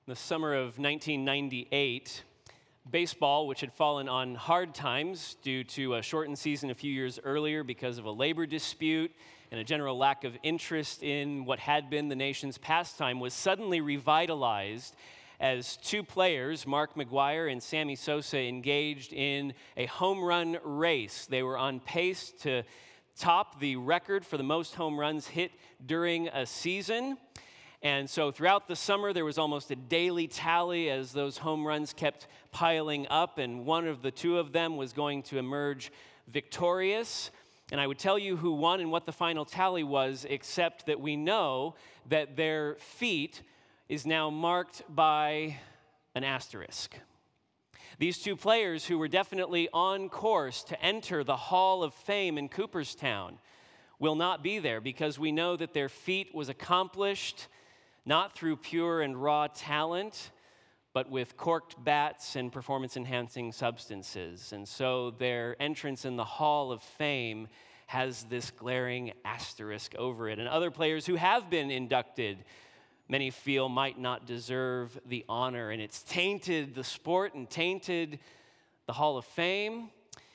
The summer of 1998, baseball, which had fallen on hard times due to a shortened season a few years earlier because of a labor dispute and a general lack of interest in what had been the nation's pastime, was suddenly revitalized as two players, Mark McGwire and Sammy Sosa, engaged in a home run race. They were on pace to top the record for the most home runs hit during a season. And so throughout the summer, there was almost a daily tally as those home runs kept piling up, and one of the two of them was going to emerge victorious. And I would tell you who won and what the final tally was, except that we know that their feat is now marked by an asterisk. These two players, who were definitely on course to enter the Hall of Fame in Cooperstown, will not be there because we know that their feat was accomplished not through pure and raw talent, but with corked bats and performance-enhancing substances. And so their entrance in the Hall of Fame has this glaring asterisk over it. And other players who have been inducted, many feel might not deserve the honor. And it's tainted the sport and tainted the Hall of Fame.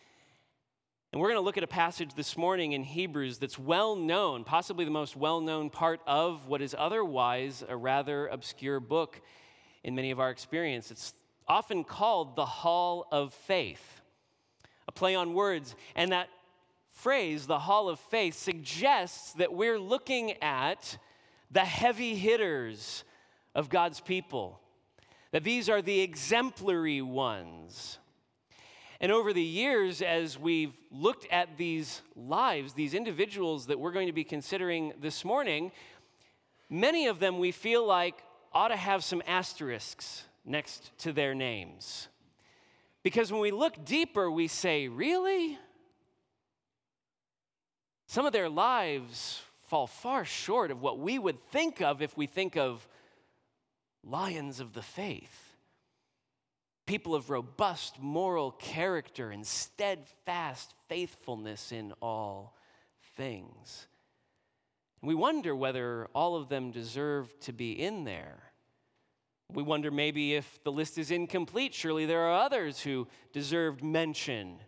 And we're going to look at a passage this morning in Hebrews that's well known, possibly the most well-known part of what is otherwise a rather obscure book in many of our experience. It's often called the Hall of Faith, a play on words. And that phrase, the Hall of Faith, suggests that we're looking at the heavy hitters of God's people, that these are the exemplary ones. And over the years, as we've looked at these lives, these individuals that we're going to be considering this morning, many of them we feel like ought to have some asterisks next to their names. Because when we look deeper, we say, really? Some of their lives fall far short of what we would think of if we think of lions of the faith. People of robust moral character and steadfast faithfulness in all things. We wonder whether all of them deserve to be in there. We wonder maybe if the list is incomplete. Surely there are others who deserved mention,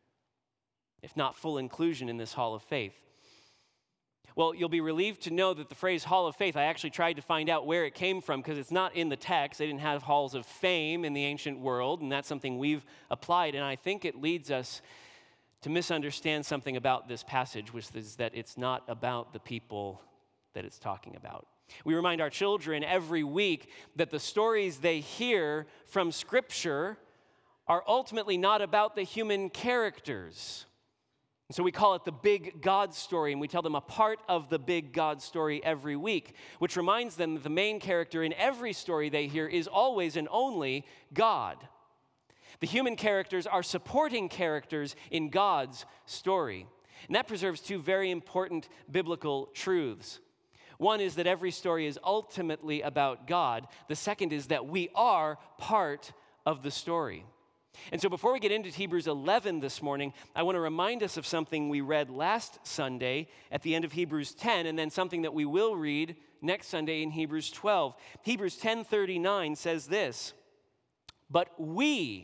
if not full inclusion in this Hall of Faith. Well, you'll be relieved to know that the phrase Hall of Faith, I actually tried to find out where it came from because it's not in the text. They didn't have halls of fame in the ancient world, and that's something we've applied. And I think it leads us to misunderstand something about this passage, which is that it's not about the people that it's talking about. We remind our children every week that the stories they hear from Scripture are ultimately not about the human characters. So we call it the big God story, and we tell them a part of the big God story every week, which reminds them that the main character in every story they hear is always and only God. The human characters are supporting characters in God's story. And that preserves two very important biblical truths. One is that every story is ultimately about God. The second is that we are part of the story. And so before we get into Hebrews 11 this morning, I want to remind us of something we read last Sunday at the end of Hebrews 10, and then something that we will read next Sunday in Hebrews 12. Hebrews 10:39 says this, "But we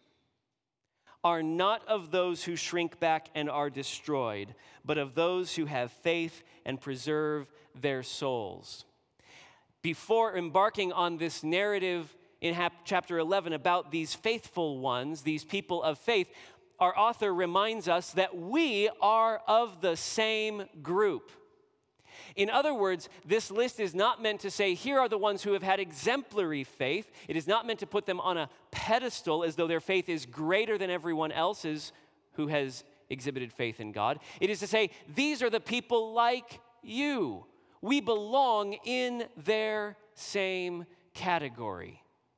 are not of those who shrink back and are destroyed, but of those who have faith and preserve their souls." Before embarking on this narrative in chapter 11 about these faithful ones, these people of faith, our author reminds us that we are of the same group. In other words, this list is not meant to say, here are the ones who have had exemplary faith. It is not meant to put them on a pedestal as though their faith is greater than everyone else's who has exhibited faith in God. It is to say, these are the people like you. We belong in their same category.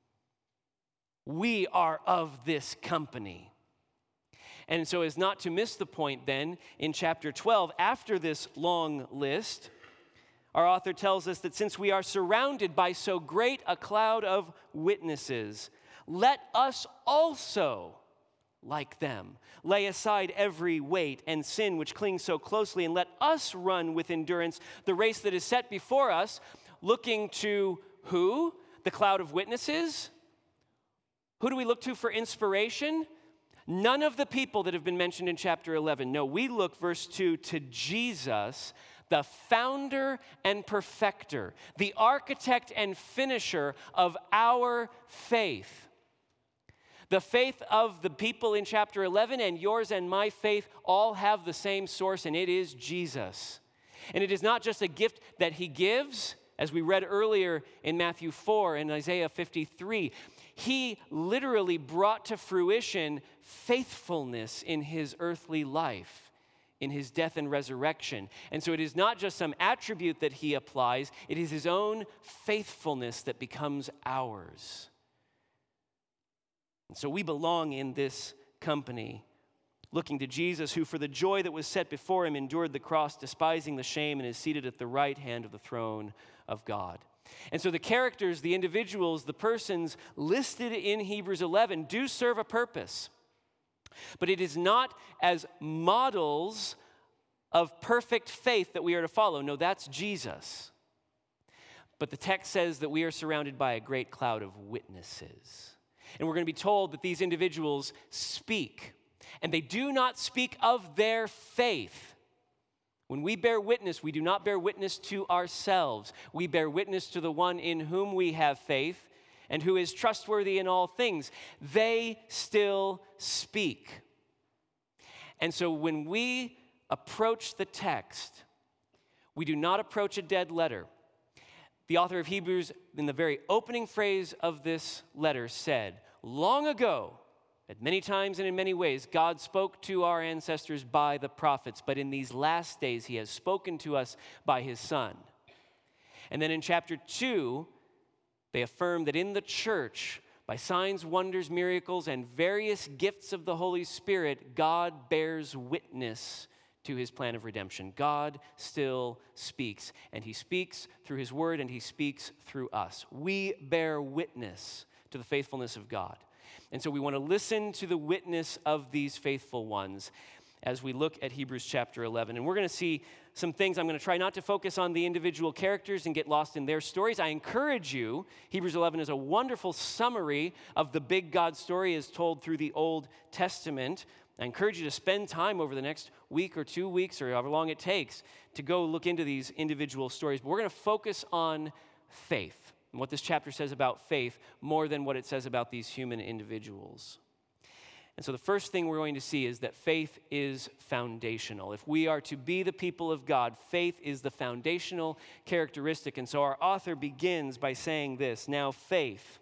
We are of this company. And so as not to miss the point then, in chapter 12, after this long list, our author tells us that since we are surrounded by so great a cloud of witnesses, let us also, like them, lay aside every weight and sin which clings so closely, and let us run with endurance the race that is set before us, looking to who? the cloud of witnesses? Who do we look to for inspiration? None of the people that have been mentioned in chapter 11. No, we look, verse 2, to Jesus, the founder and perfecter, the architect and finisher of our faith. The faith of the people in chapter 11 and yours and my faith all have the same source, and it is Jesus. And it is not just a gift that he gives, as we read earlier in Matthew 4 and Isaiah 53. He literally brought to fruition faithfulness in his earthly life, in his death and resurrection. And so it is not just some attribute that he applies, it is his own faithfulness that becomes ours. And so we belong in this company, looking to Jesus, who for the joy that was set before him endured the cross, despising the shame, and is seated at the right hand of the throne of God. And so the characters, the individuals, the persons listed in Hebrews 11 do serve a purpose. But it is not as models of perfect faith that we are to follow. No, that's Jesus. But the text says that we are surrounded by a great cloud of witnesses. And we're going to be told that these individuals speak. And they do not speak of their faith. When we bear witness, we do not bear witness to ourselves. We bear witness to the one in whom we have faith and who is trustworthy in all things. They still speak. And so when we approach the text, we do not approach a dead letter. The author of Hebrews, in the very opening phrase of this letter, said, long ago, at many times and in many ways, God spoke to our ancestors by the prophets, but in these last days he has spoken to us by his Son. And then in chapter 2, they affirm that in the church, by signs, wonders, miracles, and various gifts of the Holy Spirit, God bears witness to his plan of redemption. God still speaks, and he speaks through his word, and he speaks through us. We bear witness to the faithfulness of God. And so we want to listen to the witness of these faithful ones as we look at Hebrews chapter 11. And we're going to see some things. I'm going to try not to focus on the individual characters and get lost in their stories. I encourage you, Hebrews 11 is a wonderful summary of the big God story as told through the Old Testament. I encourage you to spend time over the next week or 2 weeks or however long it takes to go look into these individual stories. But we're going to focus on faith. And what this chapter says about faith more than what it says about these human individuals. And so the first thing we're going to see is that faith is foundational. If we are to be the people of God, faith is the foundational characteristic. And so our author begins by saying this, now faith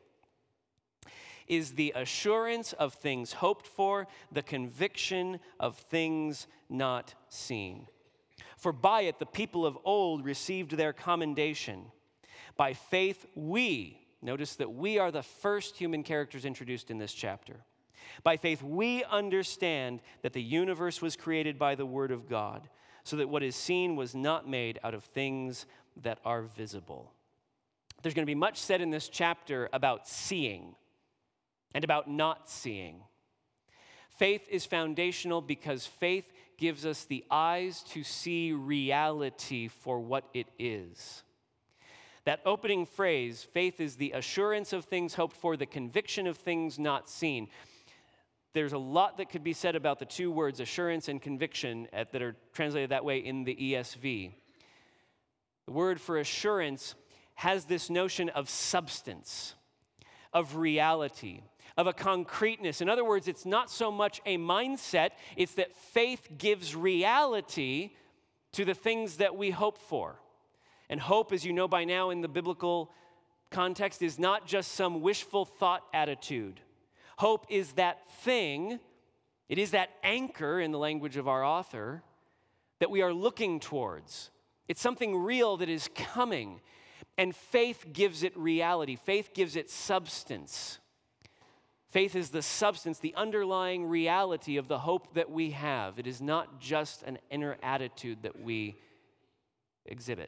is the assurance of things hoped for, the conviction of things not seen. For by it the people of old received their commendation. By faith, notice that we are the first human characters introduced in this chapter. By faith, we understand that the universe was created by the word of God, so that what is seen was not made out of things that are visible. There's going to be much said in this chapter about seeing and about not seeing. Faith is foundational because faith gives us the eyes to see reality for what it is. That opening phrase, faith is the assurance of things hoped for, the conviction of things not seen. There's a lot that could be said about the two words, assurance and conviction, that are translated that way in the ESV. The word for assurance has this notion of substance, of reality, of a concreteness. In other words, it's not so much a mindset, it's that faith gives reality to the things that we hope for. And hope, as you know by now in the biblical context, is not just some wishful thought attitude. Hope is that thing, it is that anchor in the language of our author that we are looking towards. It's something real that is coming. And faith gives it reality. Faith gives it substance. Faith is the substance, the underlying reality of the hope that we have. It is not just an inner attitude that we exhibit.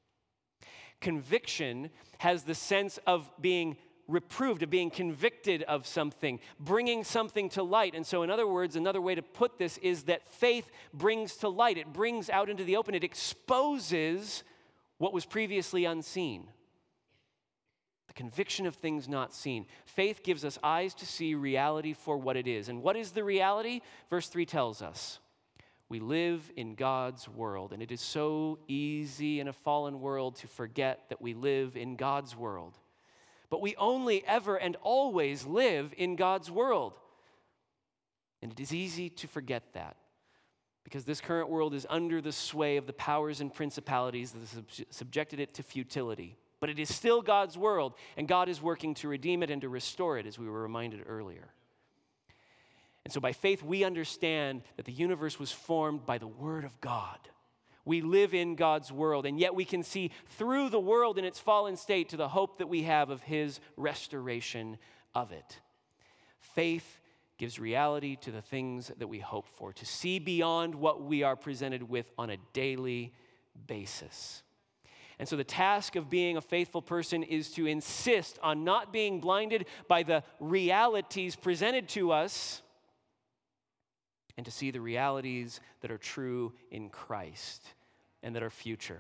Conviction has the sense of being reproved, of being convicted of something, bringing something to light. And so in other words, another way to put this is that faith brings to light. It brings out into the open. It exposes what was previously unseen. the conviction of things not seen. Faith gives us eyes to see reality for what it is. And what is the reality? Verse 3 tells us. We live in God's world, and it is so easy in a fallen world to forget that we live in God's world. But we only ever and always live in God's world. And it is easy to forget that because this current world is under the sway of the powers and principalities that have subjected it to futility. But it is still God's world, and God is working to redeem it and to restore it, as we were reminded earlier. And so by faith, we understand that the universe was formed by the Word of God. We live in God's world, and yet we can see through the world in its fallen state to the hope that we have of His restoration of it. Faith gives reality to the things that we hope for, to see beyond what we are presented with on a daily basis. And so the task of being a faithful person is to insist on not being blinded by the realities presented to us, and to see the realities that are true in Christ and that are future.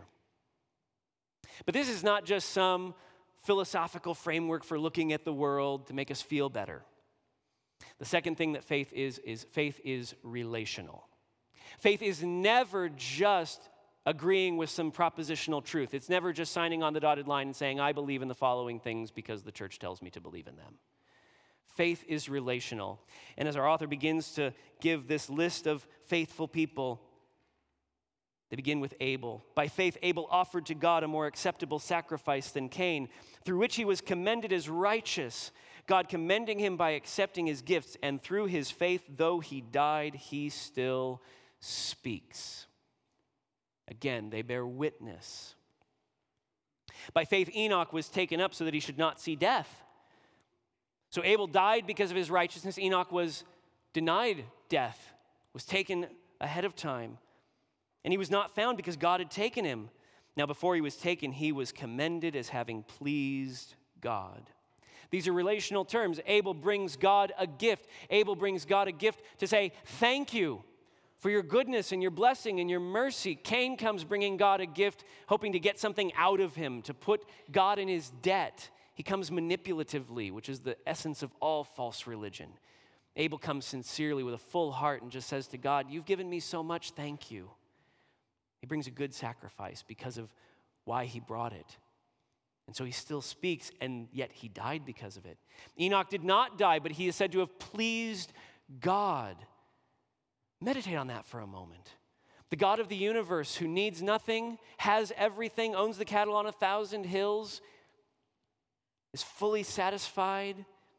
But this is not just some philosophical framework for looking at the world to make us feel better. The second thing that faith is relational. Faith is never just agreeing with some propositional truth. It's never just signing on the dotted line and saying, I believe in the following things because the church tells me to believe in them. Faith is relational. And as our author begins to give this list of faithful people, they begin with Abel. By faith, Abel offered to God a more acceptable sacrifice than Cain, through which he was commended as righteous, God commending him by accepting his gifts. And through his faith, though he died, he still speaks. Again, they bear witness. By faith, Enoch was taken up so that he should not see death. So Abel died because of his righteousness. Enoch was denied death, was taken ahead of time. And he was not found because God had taken him. Now, before he was taken, he was commended as having pleased God. These are relational terms. Abel brings God a gift. Abel brings God a gift to say, thank you for your goodness and your blessing and your mercy. Cain comes bringing God a gift, hoping to get something out of him, to put God in his debt. He comes manipulatively, which is the essence of all false religion. Abel comes sincerely with a full heart and just says to God, you've given me so much, thank you. He brings a good sacrifice because of why he brought it. And so he still speaks, and yet he died because of it. Enoch did not die, but he is said to have pleased God. Meditate on that for a moment. The God of the universe, who needs nothing, has everything, owns the cattle on 1,000 hills, is fully satisfied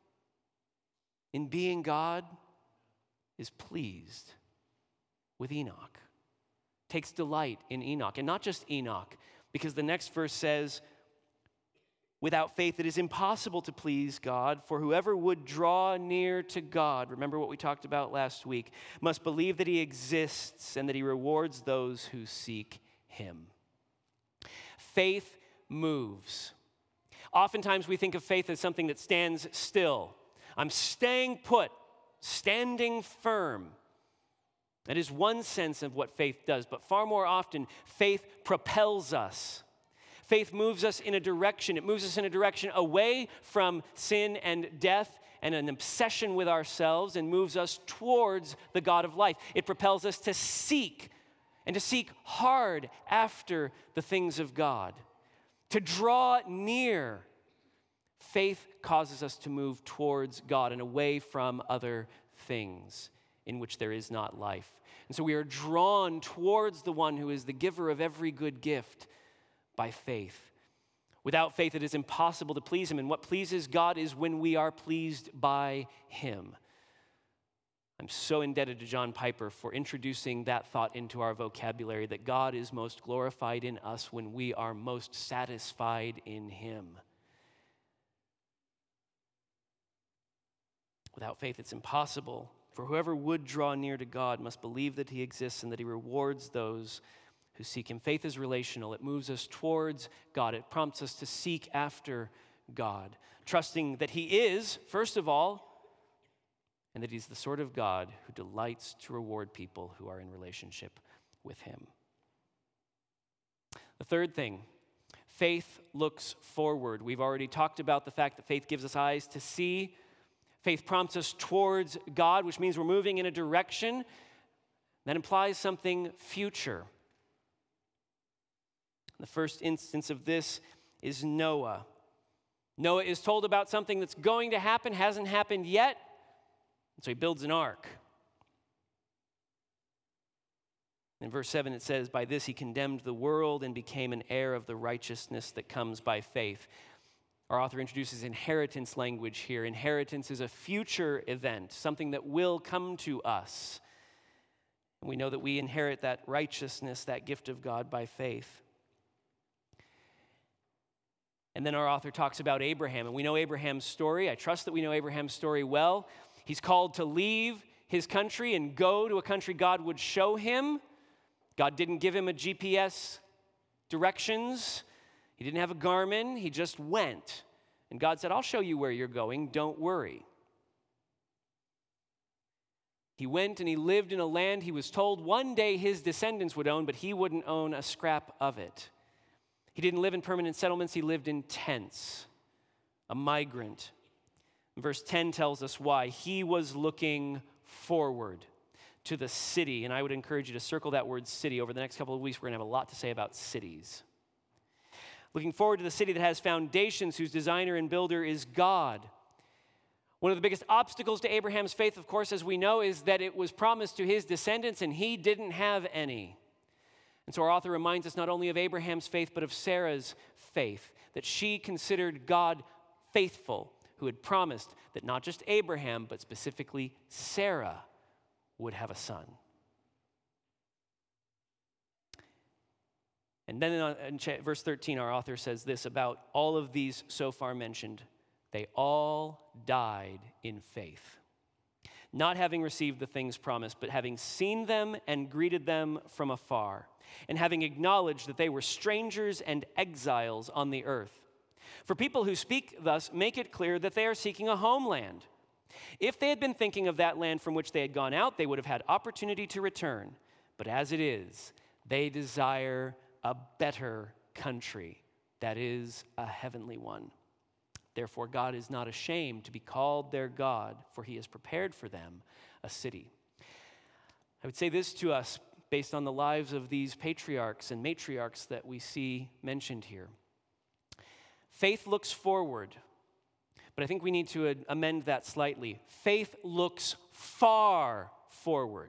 in being God, is pleased with Enoch, takes delight in Enoch. And not just Enoch, because the next verse says, without faith it is impossible to please God, for whoever would draw near to God, remember what we talked about last week, must believe that he exists and that he rewards those who seek him. Faith moves. Oftentimes we think of faith as something that stands still. I'm staying put, standing firm. That is one sense of what faith does, but far more often, faith propels us. Faith moves us in a direction. It moves us in a direction away from sin and death and an obsession with ourselves and moves us towards the God of life. It propels us to seek and to seek hard after the things of God. To draw near. Faith causes us to move towards God and away from other things in which there is not life. And so we are drawn towards the one who is the giver of every good gift by faith. Without faith, it is impossible to please him. And what pleases God is when we are pleased by him. I'm so indebted to John Piper for introducing that thought into our vocabulary, that God is most glorified in us when we are most satisfied in him. Without faith, it's impossible. For whoever would draw near to God must believe that he exists and that he rewards those who seek him. Faith is relational. It moves us towards God. It prompts us to seek after God, trusting that he is, first of all, and that he's the sort of God who delights to reward people who are in relationship with him. The third thing, Faith looks forward. We've already talked about the fact that faith gives us eyes to see. Faith prompts us towards God, which means we're moving in a direction that implies something future. The first instance of this is Noah. Noah is told about something that's going to happen, hasn't happened yet, and so he builds an ark. In verse 7 it says, "By this he condemned the world and became an heir of the righteousness that comes by faith." Our author introduces inheritance language here. Inheritance is a future event, something that will come to us. And we know that we inherit that righteousness, that gift of God by faith. And then our author talks about Abraham, and we know Abraham's story. I trust that we know Abraham's story well. He's called to leave his country and go to a country God would show him. God didn't give him a GPS directions. He didn't have a Garmin. He just went. And God said, "I'll show you where you're going. Don't worry." He went and he lived in a land he was told one day his descendants would own, but he wouldn't own a scrap of it. He didn't live in permanent settlements. He lived in tents, a migrant. Verse 10 tells us why. He was looking forward to the city. And I would encourage you to circle that word city. Over the next couple of weeks, we're going to have a lot to say about cities. Looking forward to the city that has foundations, whose designer and builder is God. One of the biggest obstacles to Abraham's faith, of course, as we know, is that it was promised to his descendants and he didn't have any. And so our author reminds us not only of Abraham's faith, but of Sarah's faith, that she considered God faithful, who had promised that not just Abraham, but specifically Sarah would have a son. And then in verse 13, our author says this about all of these so far mentioned: they all died in faith, not having received the things promised, but having seen them and greeted them from afar, and having acknowledged that they were strangers and exiles on the earth. For people who speak thus make it clear that they are seeking a homeland. If they had been thinking of that land from which they had gone out, they would have had opportunity to return. But as it is, they desire a better country, that is, a heavenly one. Therefore, God is not ashamed to be called their God, for he has prepared for them a city. I would say this to us based on the lives of these patriarchs and matriarchs that we see mentioned here. Faith looks forward, but I think we need to amend that slightly. Faith looks far forward.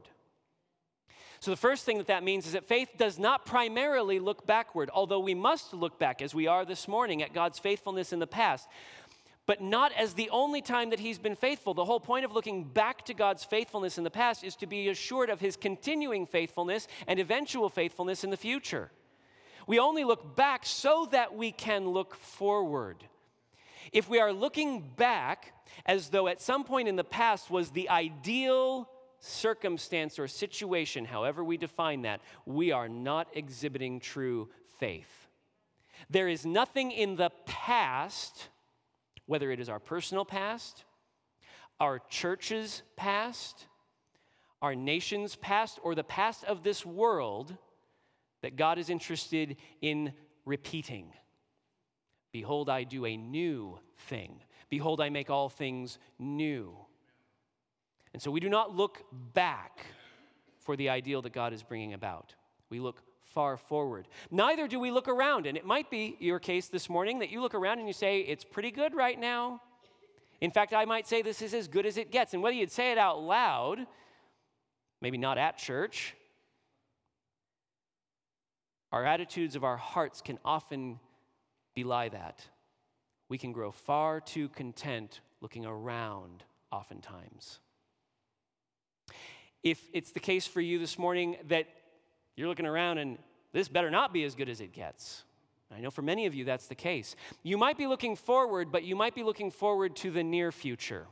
So the first thing that means is that faith does not primarily look backward, although we must look back, as we are this morning, at God's faithfulness in the past, but not as the only time that he's been faithful. The whole point of looking back to God's faithfulness in the past is to be assured of his continuing faithfulness and eventual faithfulness in the future. We only look back so that we can look forward. If we are looking back as though at some point in the past was the ideal circumstance or situation, however we define that, we are not exhibiting true faith. There is nothing in the past, whether it is our personal past, our church's past, our nation's past, or the past of this world, that God is interested in repeating. Behold, I do a new thing. Behold, I make all things new. And so we do not look back for the ideal that God is bringing about. We look far forward. Neither do we look around. And it might be your case this morning that you look around and you say, it's pretty good right now. In fact, I might say this is as good as it gets. And whether you'd say it out loud, maybe not at church, our attitudes of our hearts can often belie that. We can grow far too content looking around oftentimes. If it's the case for you this morning that you're looking around and this better not be as good as it gets, I know for many of you that's the case. You might be looking forward, but you might be looking forward to the near future,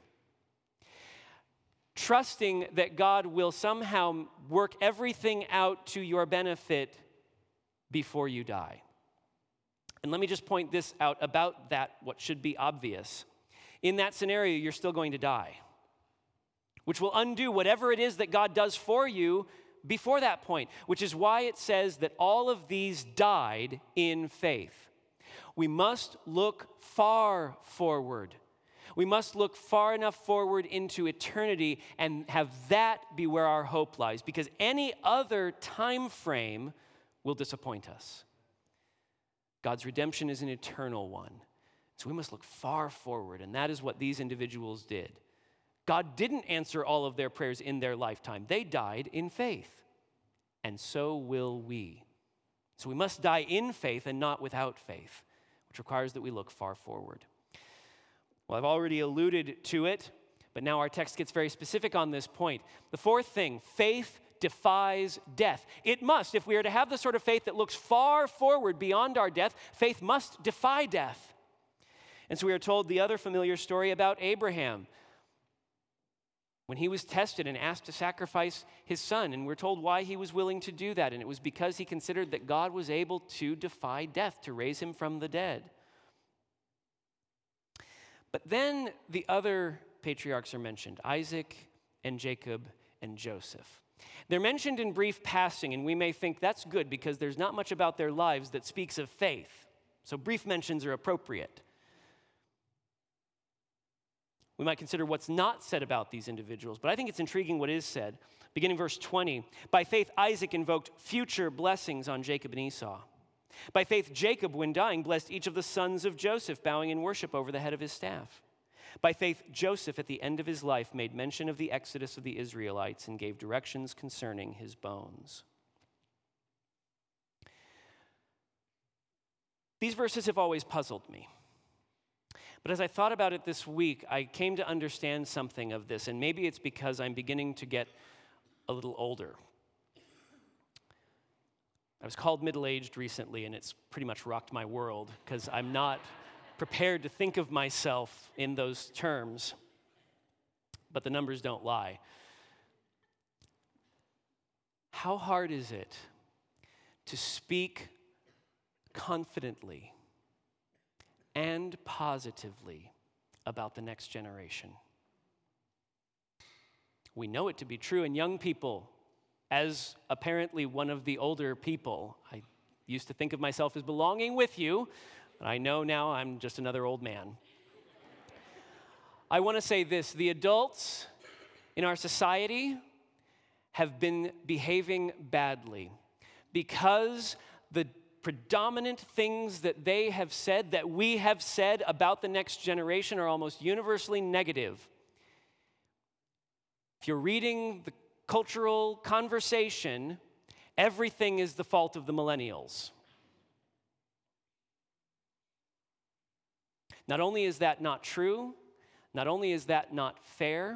trusting that God will somehow work everything out to your benefit before you die. And let me just point this out about that, what should be obvious. In that scenario, you're still going to die, which will undo whatever it is that God does for you before that point, which is why it says that all of these died in faith. We must look far forward. We must look far enough forward into eternity and have that be where our hope lies, because any other time frame will disappoint us. God's redemption is an eternal one. So we must look far forward, and that is what these individuals did. God didn't answer all of their prayers in their lifetime. They died in faith, and so will we. So we must die in faith and not without faith, which requires that we look far forward. Well, I've already alluded to it, but now our text gets very specific on this point. The fourth thing, faith defies death. It must. If we are to have the sort of faith that looks far forward beyond our death, faith must defy death. And so we are told the other familiar story about Abraham, when he was tested and asked to sacrifice his son, and we're told why he was willing to do that, and it was because he considered that God was able to defy death, to raise him from the dead. But then the other patriarchs are mentioned, Isaac and Jacob and Joseph. They're mentioned in brief passing, and we may think that's good because there's not much about their lives that speaks of faith. So brief mentions are appropriate. We might consider what's not said about these individuals, but I think it's intriguing what is said. Beginning verse 20, by faith Isaac invoked future blessings on Jacob and Esau. By faith Jacob, when dying, blessed each of the sons of Joseph, bowing in worship over the head of his staff. By faith Joseph, at the end of his life, made mention of the exodus of the Israelites and gave directions concerning his bones. These verses have always puzzled me. But as I thought about it this week, I came to understand something of this, and maybe it's because I'm beginning to get a little older. I was called middle-aged recently, and it's pretty much rocked my world because I'm not prepared to think of myself in those terms, but the numbers don't lie. How hard is it to speak confidently and positively about the next generation? We know it to be true in young people. As apparently one of the older people, I used to think of myself as belonging with you, but I know now I'm just another old man. I want to say this, the adults in our society have been behaving badly because the predominant things that they have said, that we have said about the next generation are almost universally negative. If you're reading the cultural conversation, everything is the fault of the millennials. Not only is that not true, not only is that not fair,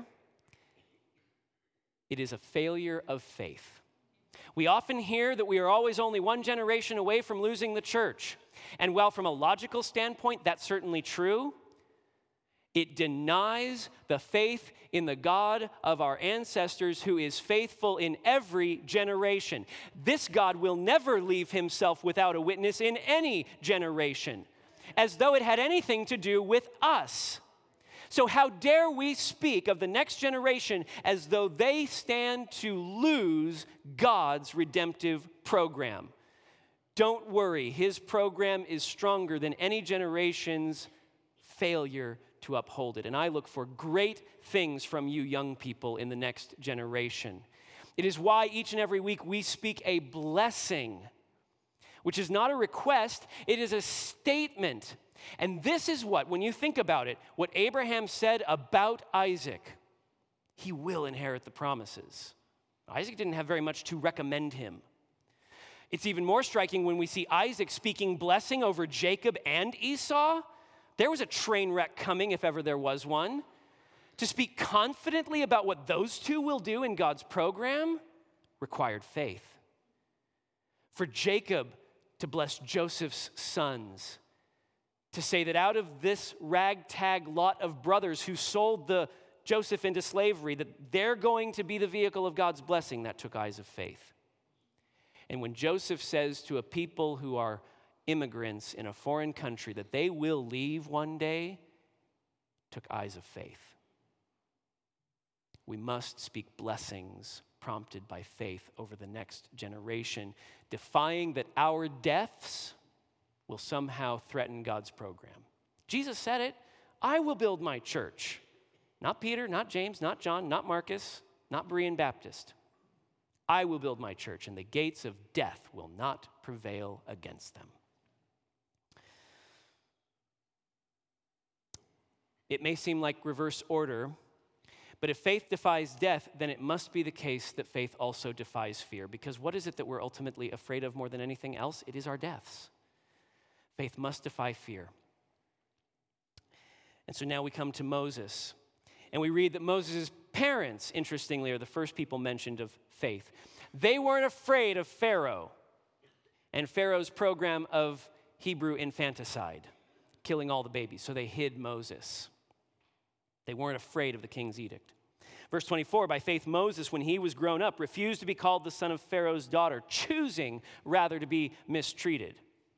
it is a failure of faith. We often hear that we are always only one generation away from losing the church. And while from a logical standpoint, that's certainly true, it denies the faith in the God of our ancestors who is faithful in every generation. This God will never leave himself without a witness in any generation, as though it had anything to do with us. So how dare we speak of the next generation as though they stand to lose God's redemptive program? Don't worry, his program is stronger than any generation's failure to uphold it. And I look for great things from you young people in the next generation. It is why each and every week we speak a blessing, which is not a request, it is a statement. And this is what, when you think about it, what Abraham said about Isaac, he will inherit the promises. Isaac didn't have very much to recommend him. It's even more striking when we see Isaac speaking blessing over Jacob and Esau. There was a train wreck coming, if ever there was one. To speak confidently about what those two will do in God's program required faith. For Jacob to bless Joseph's sons, to say that out of this ragtag lot of brothers who sold Joseph into slavery, that they're going to be the vehicle of God's blessing, that took eyes of faith. And when Joseph says to a people who are immigrants in a foreign country that they will leave one day, took eyes of faith. We must speak blessings prompted by faith over the next generation, defying that our deaths will somehow threaten God's program. Jesus said it, I will build my church. Not Peter, not James, not John, not Marcus, not Berean Baptist. I will build my church, and the gates of death will not prevail against them. It may seem like reverse order, but if faith defies death, then it must be the case that faith also defies fear. Because what is it that we're ultimately afraid of more than anything else? It is our deaths. Faith must defy fear. And so now we come to Moses. And we read that Moses' parents, interestingly, are the first people mentioned of faith. They weren't afraid of Pharaoh and Pharaoh's program of Hebrew infanticide, killing all the babies. So they hid Moses. They weren't afraid of the king's edict. Verse 24, by faith Moses, when he was grown up, refused to be called the son of Pharaoh's daughter, choosing rather to be mistreated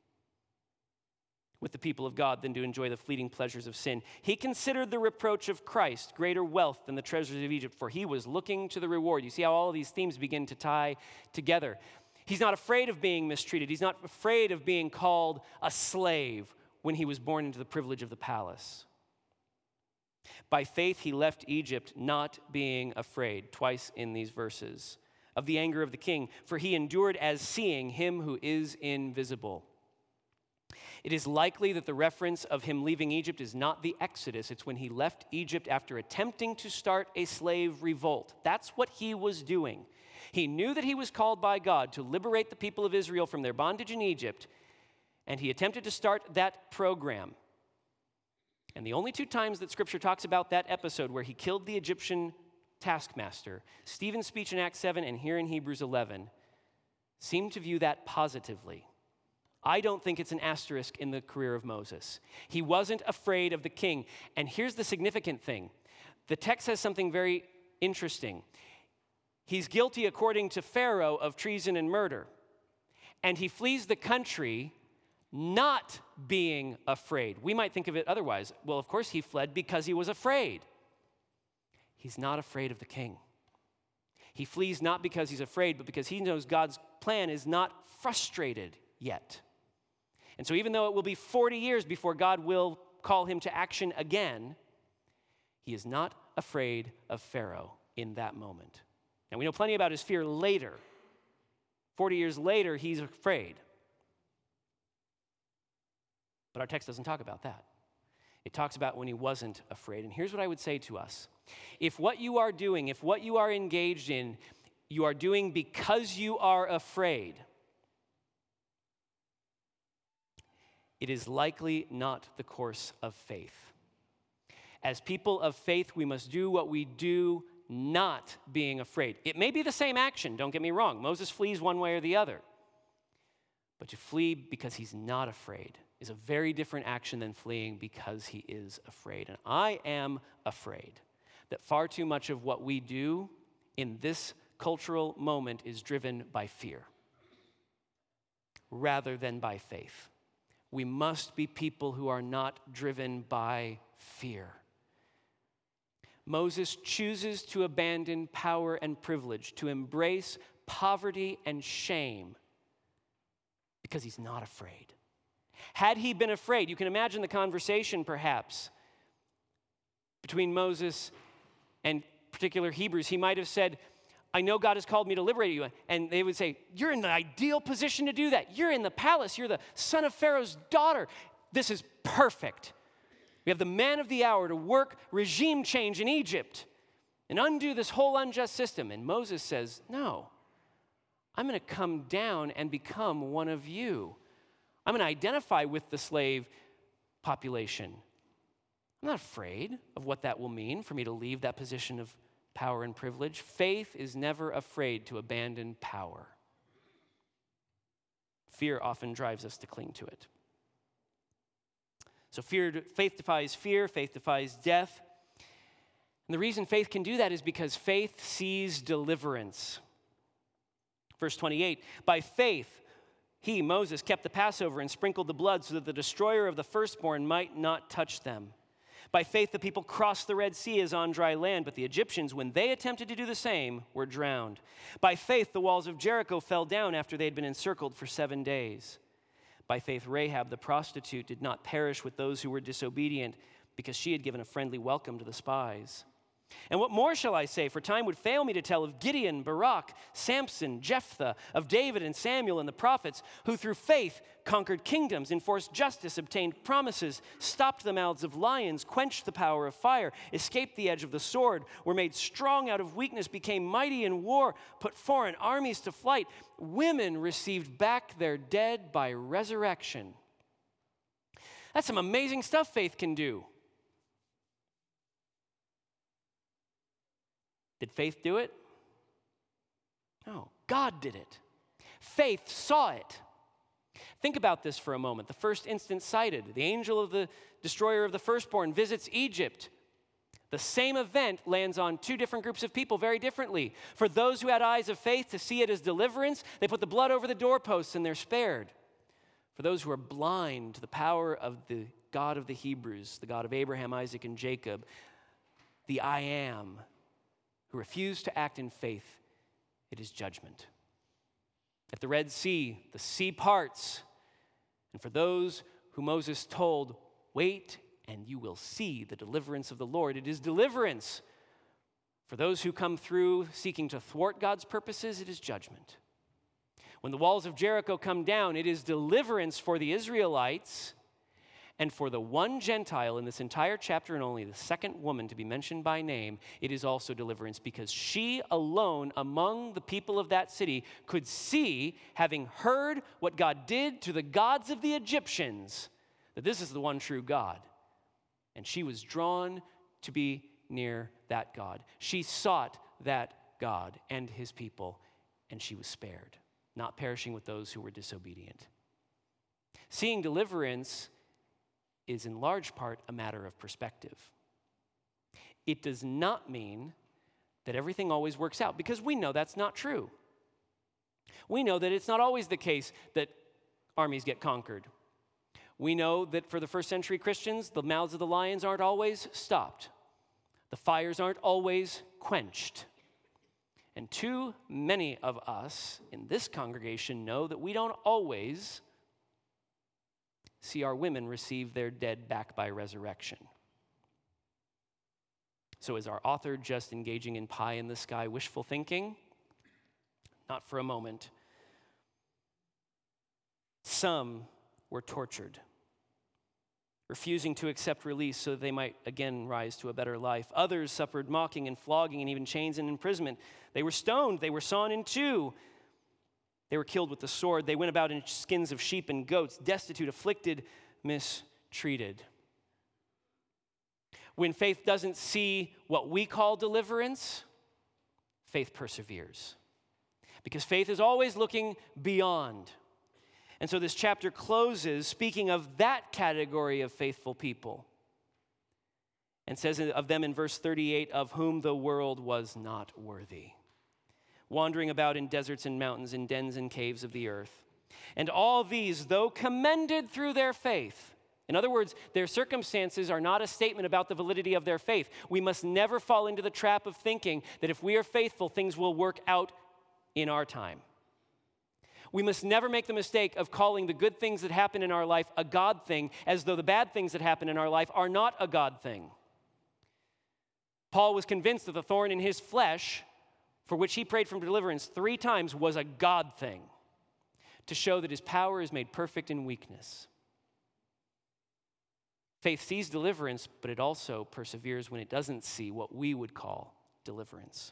with the people of God than to enjoy the fleeting pleasures of sin. He considered the reproach of Christ greater wealth than the treasures of Egypt, for he was looking to the reward. You see how all of these themes begin to tie together. He's not afraid of being mistreated. He's not afraid of being called a slave when he was born into the privilege of the palace. By faith, he left Egypt not being afraid, twice in these verses, of the anger of the king, for he endured as seeing him who is invisible. It is likely that the reference of him leaving Egypt is not the Exodus. It's when he left Egypt after attempting to start a slave revolt. That's what he was doing. He knew that he was called by God to liberate the people of Israel from their bondage in Egypt, and he attempted to start that program. And the only two times that Scripture talks about that episode where he killed the Egyptian taskmaster, Stephen's speech in Acts 7 and here in Hebrews 11, seem to view that positively. I don't think it's an asterisk in the career of Moses. He wasn't afraid of the king. And here's the significant thing. The text says something very interesting. He's guilty, according to Pharaoh, of treason and murder. And he flees the country not being afraid. We might think of it otherwise. Well, of course he fled because he was afraid. He's not afraid of the king. He flees not because he's afraid, but because he knows God's plan is not frustrated yet. And so even though it will be 40 years before God will call him to action again, he is not afraid of Pharaoh in that moment. And we know plenty about his fear later. 40 years later, he's afraid. But our text doesn't talk about that. It talks about when he wasn't afraid. And here's what I would say to us. If what you are doing, if what you are engaged in, you are doing because you are afraid, it is likely not the course of faith. As people of faith, we must do what we do not being afraid. It may be the same action, don't get me wrong. Moses flees one way or the other. But to flee because he's not afraid is a very different action than fleeing because he is afraid. And I am afraid that far too much of what we do in this cultural moment is driven by fear rather than by faith. We must be people who are not driven by fear. Moses chooses to abandon power and privilege, to embrace poverty and shame because he's not afraid. Had he been afraid, you can imagine the conversation perhaps between Moses and particular Hebrews. He might have said, I know God has called me to liberate you. And they would say, you're in the ideal position to do that. You're in the palace. You're the son of Pharaoh's daughter. This is perfect. We have the man of the hour to work regime change in Egypt and undo this whole unjust system. And Moses says, no, I'm going to come down and become one of you. I'm going to identify with the slave population. I'm not afraid of what that will mean for me to leave that position of power and privilege. Faith is never afraid to abandon power. Fear often drives us to cling to it. So faith defies fear, faith defies death. And the reason faith can do that is because faith sees deliverance. Verse 28, by faith, he, Moses, kept the Passover and sprinkled the blood so that the destroyer of the firstborn might not touch them. By faith, the people crossed the Red Sea as on dry land, but the Egyptians, when they attempted to do the same, were drowned. By faith, the walls of Jericho fell down after they had been encircled for 7 days. By faith, Rahab the prostitute did not perish with those who were disobedient, because she had given a friendly welcome to the spies. And what more shall I say? For time would fail me to tell of Gideon, Barak, Samson, Jephthah, of David and Samuel and the prophets, who through faith conquered kingdoms, enforced justice, obtained promises, stopped the mouths of lions, quenched the power of fire, escaped the edge of the sword, were made strong out of weakness, became mighty in war, put foreign armies to flight. Women received back their dead by resurrection. That's some amazing stuff faith can do. Did faith do it? No, God did it. Faith saw it. Think about this for a moment. The first instance cited, the angel of the destroyer of the firstborn visits Egypt. The same event lands on two different groups of people very differently. For those who had eyes of faith to see it as deliverance, they put the blood over the doorposts and they're spared. For those who are blind to the power of the God of the Hebrews, the God of Abraham, Isaac, and Jacob, the I Am, who refuse to act in faith, it is judgment. At the Red Sea, the sea parts. And for those who Moses told, wait and you will see the deliverance of the Lord, it is deliverance. For those who come through seeking to thwart God's purposes, it is judgment. When the walls of Jericho come down, it is deliverance for the Israelites. And for the one Gentile in this entire chapter, and only the second woman to be mentioned by name, it is also deliverance, because she alone among the people of that city could see, having heard what God did to the gods of the Egyptians, that this is the one true God. And she was drawn to be near that God. She sought that God and his people, and she was spared, not perishing with those who were disobedient. Seeing deliverance is in large part a matter of perspective. It does not mean that everything always works out, because we know that's not true. We know that it's not always the case that armies get conquered. We know that for the first century Christians, the mouths of the lions aren't always stopped. The fires aren't always quenched. And too many of us in this congregation know that we don't always see our women receive their dead back by resurrection. So is our author just engaging in pie in the sky wishful thinking? Not for a moment. Some were tortured, refusing to accept release so that they might again rise to a better life. Others suffered mocking and flogging and even chains and imprisonment. They were stoned. They were sawn in two. They were killed with the sword. They went about in skins of sheep and goats, destitute, afflicted, mistreated. When faith doesn't see what we call deliverance, faith perseveres. Because faith is always looking beyond. And so this chapter closes speaking of that category of faithful people. And says of them in verse 38, of whom the world was not worthy, wandering about in deserts and mountains, in dens and caves of the earth. And all these, though commended through their faith. In other words, their circumstances are not a statement about the validity of their faith. We must never fall into the trap of thinking that if we are faithful, things will work out in our time. We must never make the mistake of calling the good things that happen in our life a God thing, as though the bad things that happen in our life are not a God thing. Paul was convinced that the thorn in his flesh, for which he prayed for deliverance 3 times, was a God thing, to show that his power is made perfect in weakness. Faith sees deliverance, but it also perseveres when it doesn't see what we would call deliverance.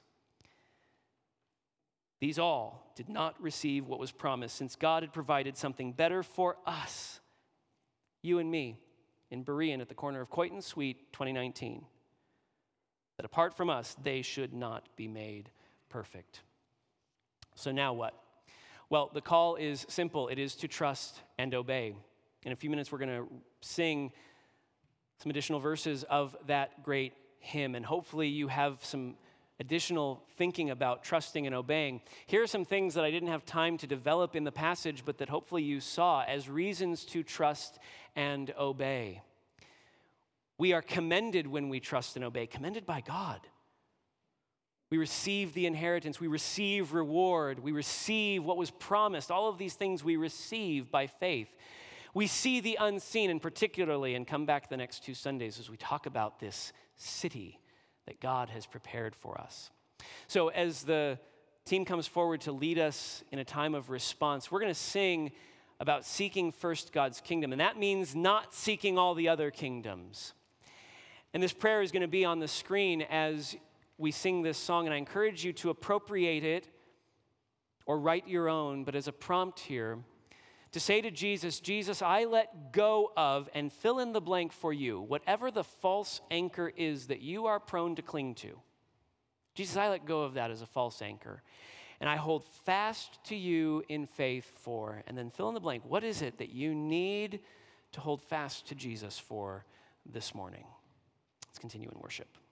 These all did not receive what was promised, since God had provided something better for us, you and me, in Berean at the corner of Coit and Sweet, 2019. That apart from us, they should not be made perfect. So now what? Well, the call is simple. It is to trust and obey. In a few minutes, we're going to sing some additional verses of that great hymn, and hopefully you have some additional thinking about trusting and obeying. Here are some things that I didn't have time to develop in the passage, but that hopefully you saw as reasons to trust and obey. We are commended when we trust and obey, commended by God. We receive the inheritance, we receive reward, we receive what was promised. All of these things we receive by faith. We see the unseen, and particularly, and come back the next 2 Sundays as we talk about this city that God has prepared for us. So as the team comes forward to lead us in a time of response, we're going to sing about seeking first God's kingdom, and that means not seeking all the other kingdoms. And this prayer is going to be on the screen as we sing this song, and I encourage you to appropriate it or write your own, but as a prompt here, to say to Jesus, Jesus, I let go of, and fill in the blank for you, whatever the false anchor is that you are prone to cling to. Jesus, I let go of that as a false anchor, and I hold fast to you in faith for, and then fill in the blank. What is it that you need to hold fast to Jesus for this morning? Let's continue in worship.